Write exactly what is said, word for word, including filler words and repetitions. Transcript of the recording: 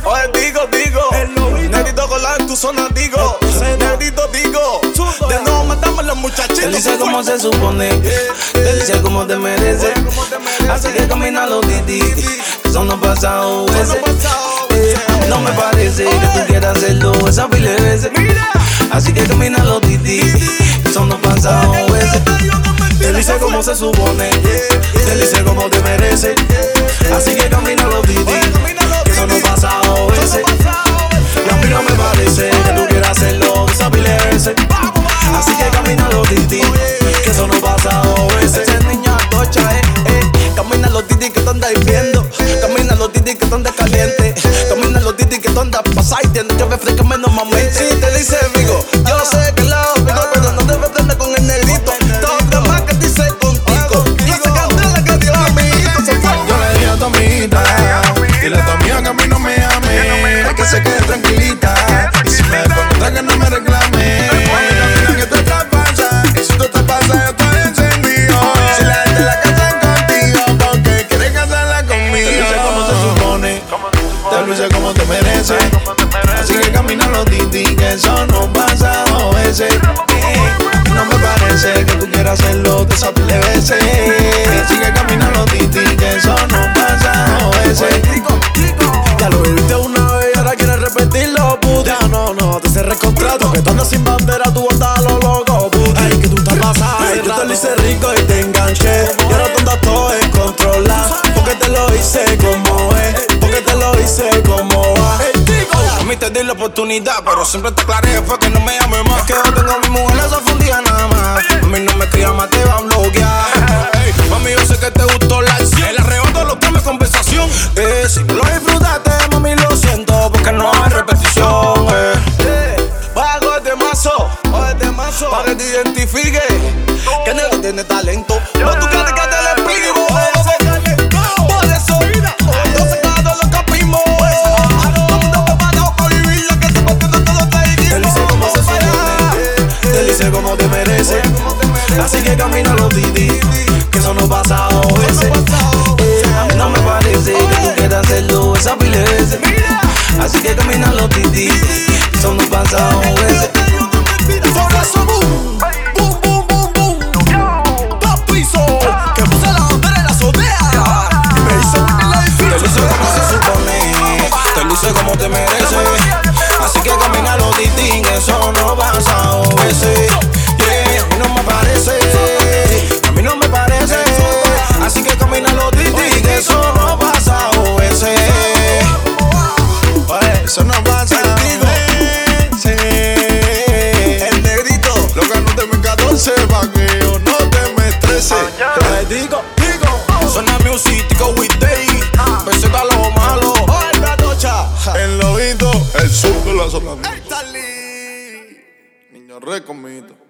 Oye, digo, digo. Negrito con la en tu zona, digo. Negrito, digo. De nuevo matamos a los muchachitos. Te dice como se supone, te dice como te merece. Así que camina los titi, que son los pasados veces. No me parece que tú quieras hacerlo esa pile de veces. Así que camina los titi, que son los pasados veces. Te dice como se supone, te dice como te merece. Así que camina los titi, que son los pasados veces. Y a mí no me parece que tú quieras hacerlo esa pile de veces. Así que camina los titi, que son los pasados veces. Esa niña tocha, eh, eh. Camina los titi que tú andas hirviendo. Camina los titi que tú andas caliente. Camina los titi que tú andas pasada y tienes que ver fresca menos mamita. Si te dice amigo, yo sé que la amigo, pero no debes prender con el negrito. Todo lo demás que dice contigo. Y esa candela que dio a mi hijito se fue. Yo le dije a tu amiguita, dile a tu amiga que a mí no me ame, que se quede tranquilita. Y si me pregunta que no me reclame, que tú te pasas, y si tú te pasas yo estoy encendido. Si la gente la casan contigo, porque quieren casarla conmigo. Te lo hice como se supone, te lo hice como te merece. Así que camina los titi, que eso no pasa dos veces. No me parece que tú quieras hacerlo de esa pile de veces. Así que camina los titi, que eso no pasa dos veces. Ya lo viviste una vez y ahora quieres repetirlo, puta. Ya no, no, te cerré el contrato. Que tú andas sin bandera, tú andas a lo loco, puta. Ay, que tú estás pasada. Ay, yo te lo hice rico y te enganché. Y ahora tú andas todo descontrolado. Porque te lo hice como es. Porque te lo hice como va. A mí te di la oportunidad, pero siempre te aclaré fue que no me llames más. Es que yo tengo a mi mujer esa fundida nada más. A mí no me escribas más, te va a bloquear. Hey, mami, yo sé que te gustó la acción. El arrebato lo tome conversación. Eh, si no lo disfrutaste, mami, lo siento, porque no hay repetición. Eh. Eh, bajo este mazo, este mazo, para que te identifique que negro tiene talento. No tú quieres que te lo explique, vos no se calentó. Por eso, yo sé que todos los capimos. Vamos a preparado para vivir lo que se porque no todo te dijimos. Te dice como se supone, te dice como te merece. Así que camina los titi, que son los pasados veces. A mí no me parece que tú quieras hacerlo esa pile de veces. Así que camina los titi, que son los pasados veces. Por eso, boom, boom, boom, boom, boom. Dos pisos, que puse la bandera en la azotea. Y me hizo vivir la Te lo hice difícil. como se supone, te lo hice como te merece. Así que camina los titi, que eso no pasa dos veces. Yeah, a mí no me parece, a mí no me parece. Así que camina los titi, que eso no pasa dos veces. Oye, eso no pasa dos veces. El negrito, Lo que no te me catorce, pa' que yo no te me estrese. te digo, digo. Suena music, with day. Pensé que a lo malo. Oye, la tocha. El lobito, el sur de la zona. Ey, Charlie. Niño re conmigo.